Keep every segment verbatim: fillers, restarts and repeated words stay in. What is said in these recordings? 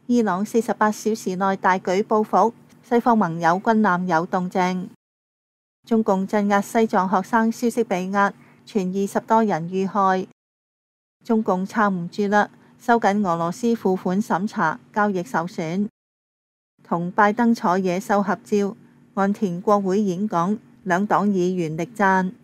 伊朗四十八小時內大舉報復，西方盟友軍艦有動靜。中共鎮壓西藏學生消息被壓，傳二十多人遇害。中共撐唔住啦，收緊俄羅斯付款審查，交易受損。同拜登坐野獸合照，岸田國會演講，兩黨議員力讚。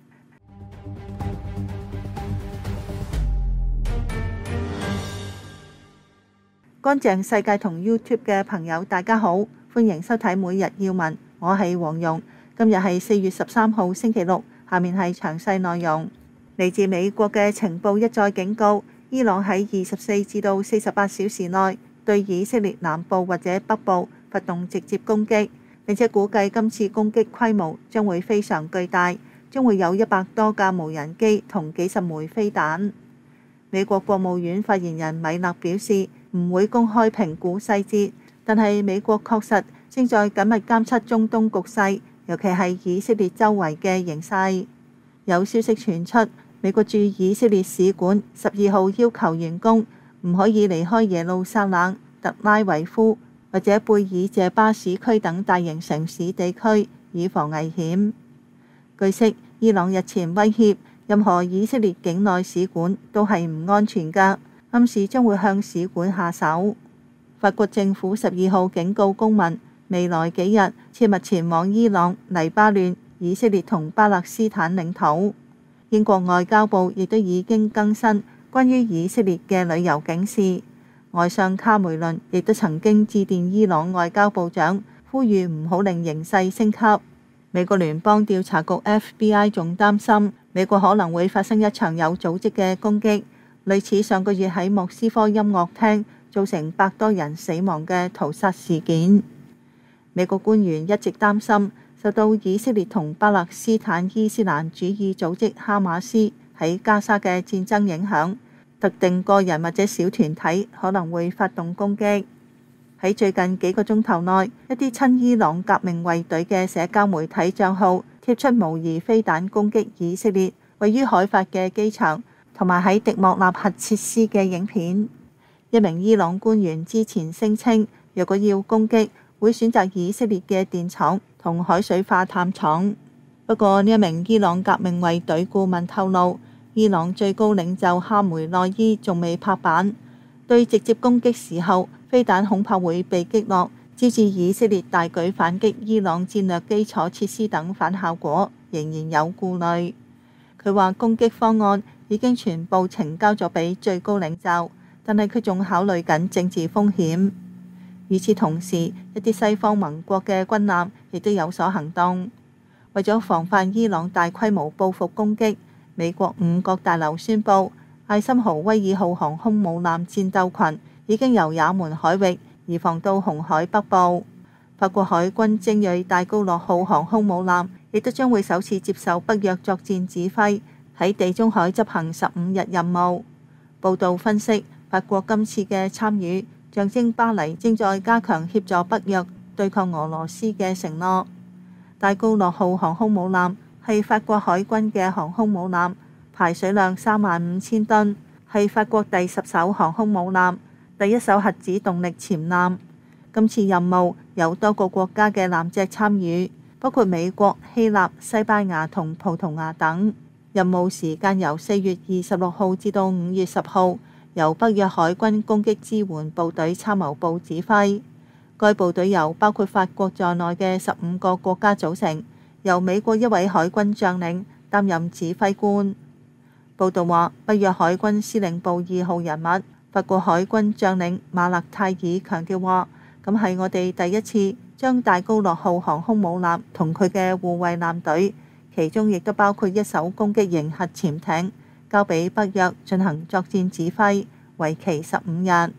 乾淨世界同 YouTube 嘅朋友，大家好，歡迎收睇每日要聞，我係黃蓉。今日係四月十三號星期六，下面係詳細內容。嚟自美國嘅情報一再警告，伊朗喺二十四至到四十八小時內對以色列南部或者北部發動直接攻擊，並且估計今次攻擊規模將會非常巨大，將會有一百多架無人機同幾十枚飛彈。美國國務院發言人米勒表示，唔會公開評估細節，但係美國確實正在緊密監測中東局勢，尤其係以色列周圍嘅形勢。有消息傳出，美國駐以色列使館十二號要求員工唔可以離開耶路撒冷、特拉維夫或者貝爾謝巴市區等大型城市地區，以防危險。據悉，伊朗日前威脅任何以色列境內使館都係唔安全㗎，暗示將會向使館下手。法國政府十二號警告公民，未來幾日切勿前往伊朗、黎巴嫩、以色列同巴勒斯坦領土。英國外交部亦都已經更新關於以色列嘅旅遊警示。外相卡梅倫亦都曾經致電伊朗外交部長，呼籲唔好令形勢升級。美國聯邦調查局 F B I 仲擔心美國可能會發生一場有組織嘅攻擊，類似上個月喺莫斯科音樂廳造成百多人死亡嘅屠殺事件。美國官員一直擔心受到以色列同巴勒斯坦伊斯蘭主義組織哈馬斯喺加沙嘅戰爭影響，特定個人或者小團體可能會發動攻擊。喺最近幾個鐘頭內，一啲親伊朗革命衛隊嘅社交媒體帳號貼出模擬飛彈攻擊以色列位於海法嘅機場同埋喺迪莫納核設施嘅影片。一名伊朗官員之前聲稱，若果要攻擊，會選擇以色列嘅電廠同海水化淡廠。不過呢一名伊朗革命衛隊顧問透露，伊朗最高領袖哈梅內伊仲未拍板，對直接攻擊時候，飛彈恐怕會被擊落，招致以色列大舉反擊伊朗戰略基礎設施等反效果，仍然有顧慮。佢話攻擊方案已經全部呈交咗俾最高領袖，但係佢仲考慮緊政治風險。與此同時，一啲西方盟國嘅軍艦亦都有所行動，為咗防範伊朗大規模報復攻擊，美國五角大樓宣布，艾森豪威爾號航空母艦戰鬥群已經由也門海域移防到紅海北部。法國海軍精鋭戴高樂號航空母艦亦都將會首次接受北約作戰指揮，喺地中海執行十五日任務。報道分析，法國今次嘅參與象徵巴黎正在加強協助北約對抗俄羅斯嘅承諾。戴高樂號航空母艦係法國海軍嘅航空母艦，排水量三萬五千噸，係法國第十艘航空母艦，第一艘核子動力潛艦。今次任務有多個國家嘅艦隻參與，包括美國、希臘、西班牙同葡萄牙等。任務時間由四月二十六號至到五月十號，由北約海軍攻擊支援部隊參謀部指揮。該部隊由包括法國在內嘅十五個國家組成，由美國一位海軍將領擔任指揮官。報道話，北約海軍司令部二號人物法國海軍將領馬勒泰爾強調話，咁係我哋第一次將戴高樂號航空母艦同佢嘅護衛艦隊，其中亦都包括一艘攻擊型核潛艇，交俾北約進行作戰指揮，為期十五日。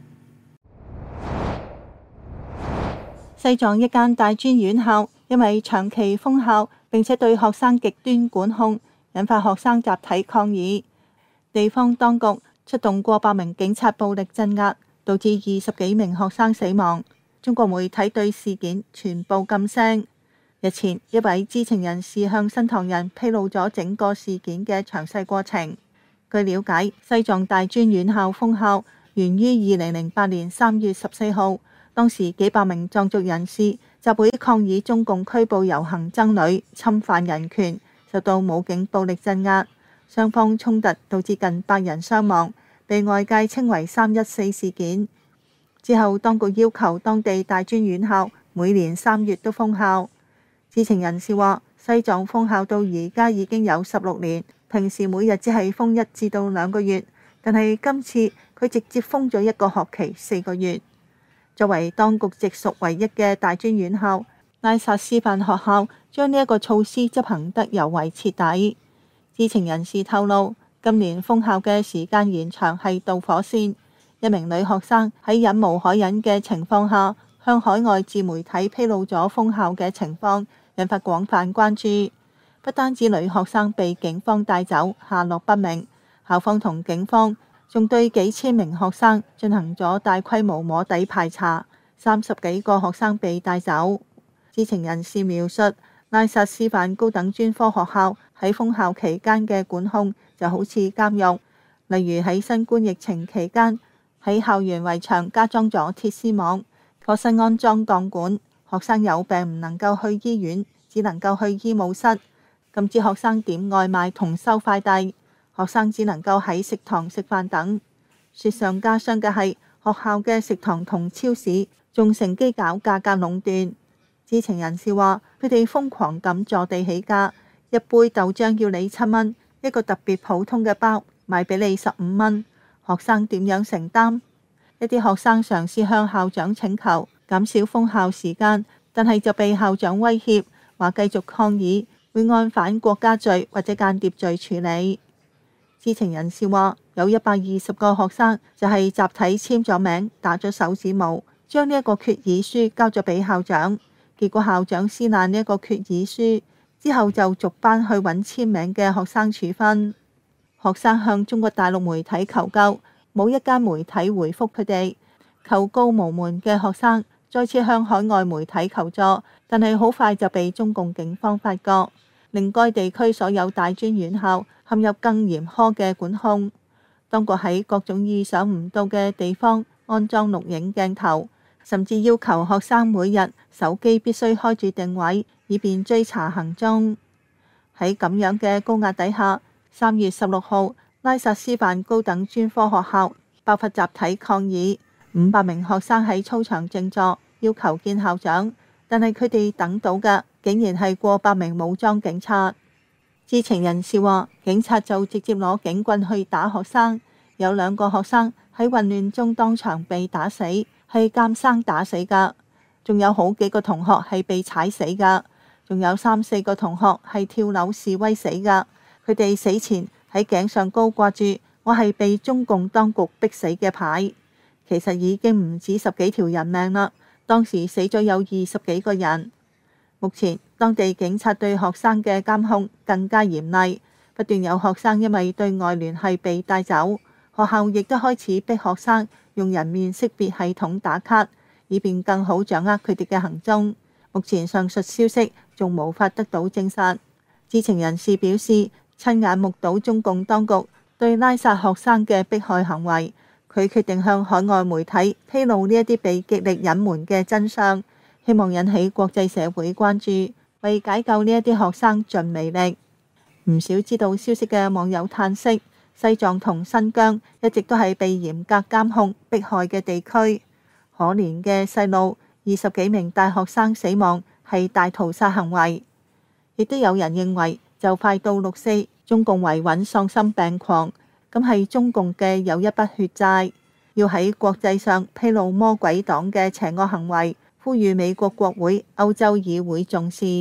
西藏一間大專院校因為長期封校並且對學生極端管控，引發學生集體抗議。地方當局出動過百名警察暴力鎮壓，導致二十幾名學生死亡。中國媒體對事件全部噤聲。日前，一位知情人士向新唐人披露咗整個事件嘅詳細過程。據了解，西藏大專院校封校源於二零零八年三月十四號，當時幾百名藏族人士集會抗議中共拘捕遊行僧侶，侵犯人權，受到武警暴力鎮壓，雙方衝突導致近百人傷亡，被外界稱為三一四事件。之後，當局要求當地大專院校每年三月都封校。知情人士話，西藏封校到而家已經有十六年，平時每日只係封一至到兩個月，但係今次佢直接封咗一個學期四個月。作為當局直屬唯一嘅大專院校，拉薩師範學校將呢一個措施執行得尤為徹底。知情人士透露，今年封校嘅時間延長係導火線。一名女學生喺忍無可忍嘅情況下，向海外自媒體披露咗封校嘅情況，引發廣泛關注。不單止女學生被警方帶走，下落不明，校方同警方仲對幾千名學生進行咗大規模摸底排查，三十幾個學生被帶走。知情人士描述，拉薩師範高等專科學校喺封校期間嘅管控就好似監獄，例如喺新冠疫情期間，喺校園圍牆加裝咗鐵絲網，課室安裝鋼管，學生有病唔能夠去醫院，只能夠去醫務室，禁止學生點外賣同收快遞，學生只能夠喺食堂食飯等。雪上加霜嘅係，學校嘅食堂同超市仲乘機搞價格壟斷。知情人士話，佢哋瘋狂咁坐地起價，一杯豆漿要你七蚊，一個特別普通嘅包賣俾你十五蚊。學生點樣承擔？一啲學生嘗試向校長請求減少封校時間，但係就被校長威脅，話繼續抗議會按反國家罪或者間諜罪處理。知情人士話，有一百二十個學生就係集體簽咗名，打咗手指模，將呢一個決議書交咗俾校長。結果校長撕爛呢一個決議書之後，就逐班去揾簽名嘅學生處分。學生向中國大陸媒體求救，冇一間媒體回覆佢哋。求告無門嘅學生再次向海外媒體求助，但係好快就被中共警方發覺，令該地區所有大專院校陷入更嚴苛嘅管控。當局喺各種意想唔到嘅地方安裝錄影鏡頭，甚至要求學生每日手機必須開住定位，以便追查行蹤。喺咁樣嘅高壓底下，三月十六號，拉薩師範高等專科學校爆發集體抗議，五百名學生喺操場靜坐，要求見校長，但係佢哋等到嘅竟然係過百名武裝警察。知情人士話，警察就直接攞警棍去打學生，有兩個學生喺混亂中當場被打死，係監生打死噶，仲有好幾個同學係被踩死噶，仲有三四個同學係跳樓示威死噶。佢哋死前喺頸上高掛住我係被中共當局逼死嘅牌，其實已經唔止十幾條人命啦。當時死咗有二十幾個人。目前當地警察對學生嘅監控更加嚴厲，不斷有學生因為對外聯繫被帶走，學校亦都開始逼學生用人面識別系統打卡，以便更好掌握佢哋嘅行蹤。目前上述消息仲無法得到證實。知情人士表示，親眼目睹中共當局對拉薩學生嘅迫害行為，佢決定向海外媒體披露呢一啲被極力隱瞞嘅真相，希望引起國際社會關注，為解救呢一啲學生盡微力。唔少知道消息嘅網友嘆息，西藏同新疆一直都係被嚴格監控迫害嘅地區。可憐嘅細路，二十幾名大學生死亡係大屠殺行為。亦都有人認為，就快到六四，中共維穩喪心病狂，咁係中共嘅有一筆血債，要喺國際上披露魔鬼黨嘅邪惡行為，呼籲美國國會、歐洲議會重視。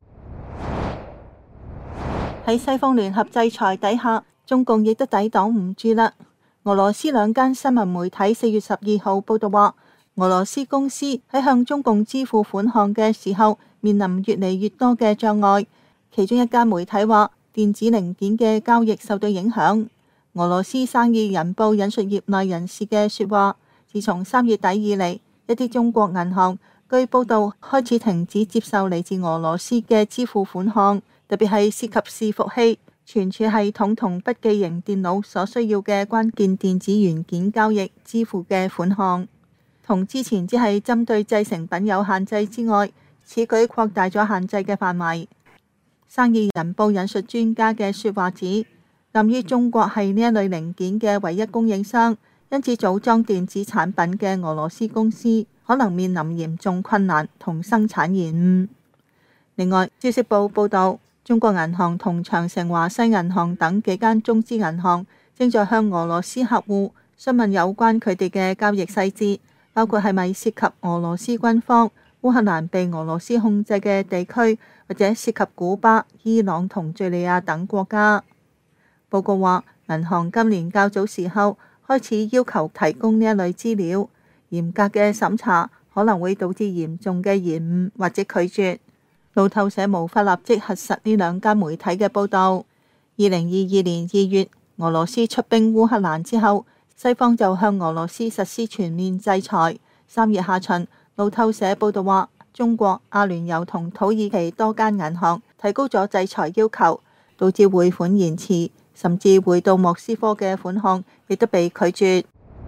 喺西方聯合制裁底下，中共亦都抵擋唔住啦。俄羅斯兩間新聞媒體四月十二號報道話，俄羅斯公司喺向中共支付款項嘅時候，面臨越嚟越多嘅障礙。其中一間媒體話，電子零件嘅交易受到影響。俄羅斯生意人報引述業內人士嘅說話，自從三月底以嚟，一啲中國銀行據報道開始停止接受嚟自俄羅斯嘅支付款項，特別係涉及伺服器、 存儲系統同筆記型電腦所需要嘅關鍵電子元件交易支付嘅款項，同之前只係針對製成品有限制之外，此舉擴大咗限制嘅範圍。生意人報引述專家嘅說話指，鑒於中國係呢一類零件嘅唯一供應商，因此組裝電子產品嘅俄羅斯公司可能面臨嚴重困難同生產延誤。另外，消息報報道，中國銀行同長城、華西銀行等幾間中資銀行正在向俄羅斯客戶詢問有關佢哋嘅交易細節，包括係咪涉及俄羅斯軍方、烏克蘭被俄羅斯控制嘅地區，或者涉及古巴、伊朗同敘利亞等國家。報告話，銀行今年較早時候開始要求提供呢一類資料，嚴格嘅審查可能會導致嚴重嘅延誤或者拒絕。路透社無法立即核實呢兩間媒體嘅報導。二零二二年二月，俄羅斯出兵烏克蘭之後，西方就向俄羅斯實施全面制裁。三月下旬，路透社報導話，中國、阿聯酋同土耳其多間銀行提高咗制裁要求，導致匯款延遲，甚至匯到莫斯科嘅款項亦都被拒絕。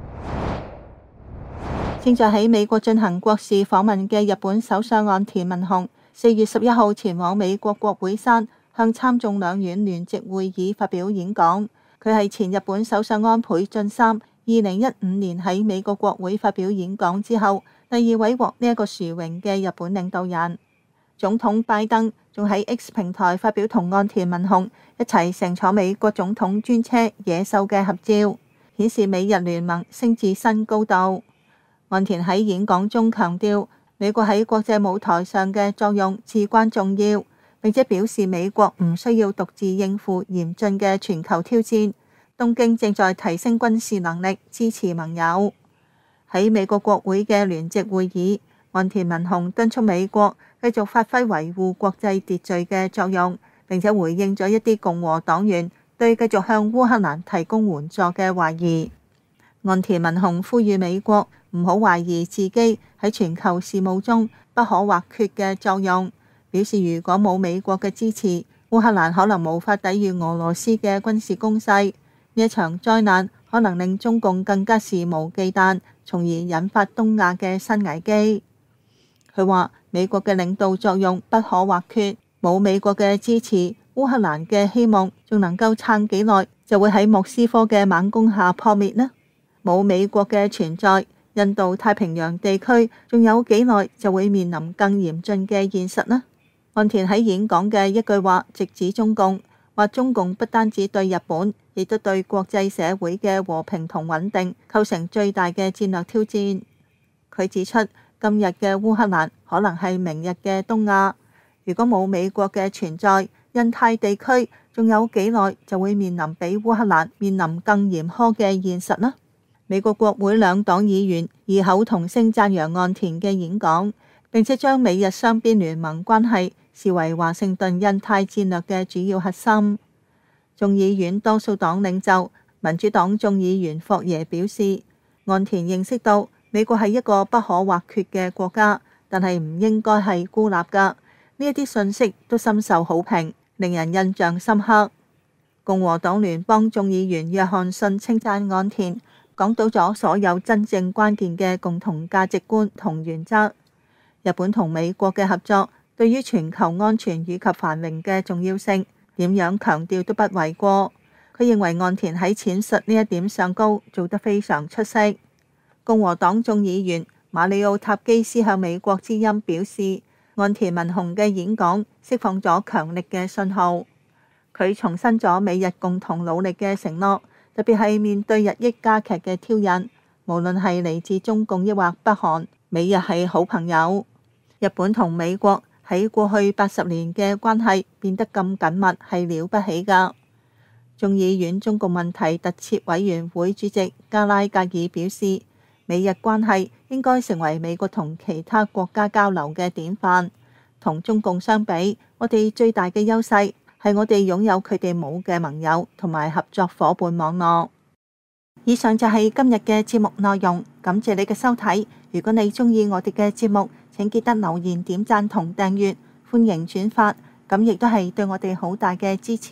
正在喺美國進行國事訪問嘅日本首相岸田文雄，四月十一號前往美國國會山向參眾兩院聯席會議發表演講。佢係前日本首相安倍晉三二零一五年喺美國國會發表演講之後第二位獲呢一個殊榮嘅日本領導人。總統拜登仲喺 X 平台發表同岸田文雄一齊乘坐美國總統專車野獸嘅合照，顯示美日聯盟升至新高度。岸田喺演講中強調，美國喺國際舞台上嘅作用至關重要，並且表示美國唔需要獨自應付嚴峻嘅全球挑戰。東京正在提升軍事能力，支持盟友。喺美國國會嘅聯席會議，岸田文雄敦促美國繼續發揮維護國際秩序嘅作用，並且回應咗一啲共和黨員對繼續向烏克蘭提供援助嘅懷疑。岸田文雄呼籲美國唔好懷疑自己喺全球事務中不可或缺嘅作用，表示如果冇美國嘅支持，烏克蘭可能無法抵禦俄羅斯嘅軍事攻勢。呢一場災難可能令中共更加肆無忌憚，從而引發東亞嘅新危機。佢話美國嘅領導作用不可或缺，冇美國嘅支持，烏克蘭嘅希望仲能夠撐幾耐，就會喺莫斯科嘅猛攻下破滅呢？冇美國嘅存在，印度太平洋地區仲有幾耐就會面臨更嚴峻嘅現實呢？岸田喺演講嘅一句話直指中共，話中共不單止對日本，亦都對國際社會嘅和平同穩定構成最大嘅戰略挑戰。佢指出，今日嘅烏克蘭可能係明日嘅東亞。如果冇美國嘅存在，印太地區仲有幾耐就會面臨比烏克蘭面臨更嚴苛嘅現實呢？美國國會兩黨議員異口同聲讚揚岸田嘅演講，並且將美日雙邊聯盟關係視為華盛頓印太戰略嘅主要核心。眾議院多數黨領袖民主黨眾議員霍耶表示，岸田認識到美國係一個不可或缺嘅國家，但係唔應該係孤立㗎。呢一啲信息都深受好評，令人印象深刻。共和黨聯邦眾議員約翰遜稱讚岸田，講到咗所有真正關鍵嘅共同價值觀同原則。日本同美國嘅合作對於全球安全與及繁榮嘅重要性，點樣強調都不為過。佢認為岸田喺闡述呢一點上高做得非常出色。共和黨眾議員馬里奧塔基斯向美國之音表示，岸田文雄嘅演講釋放咗強力嘅信號。佢重申咗美日共同努力嘅承諾，特別係面對日益加劇嘅挑釁，無論係嚟自中共抑或北韓，美日係好朋友。日本同美國喺過去八十年嘅關係變得咁緊密係了不起㗎。眾議院中共問題特設委員會主席加拉格爾表示，美日關係應該成為美國同其他國家交流嘅典範。同中共相比，我哋最大嘅優勢係我哋擁有佢哋冇嘅盟友同埋合作夥伴網絡。以上就係今日嘅節目內容，感謝你嘅收睇。如果你鍾意我哋嘅節目，請記得留言、點讚同訂閱，歡迎轉發，咁亦都係對我哋好大嘅支持。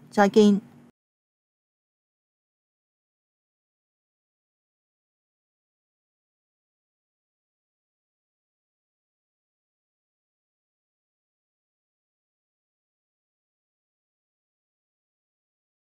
再見。